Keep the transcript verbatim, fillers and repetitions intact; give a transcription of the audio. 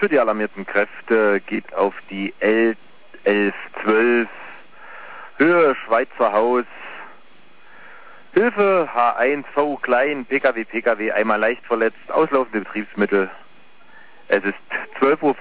für die alarmierten Kräfte geht auf die L elf zwölf, Höhe Schweizer Haus, Hilfe H eins V klein, Pkw, Pkw, einmal leicht verletzt, auslaufende Betriebsmittel. Es ist zwölf Uhr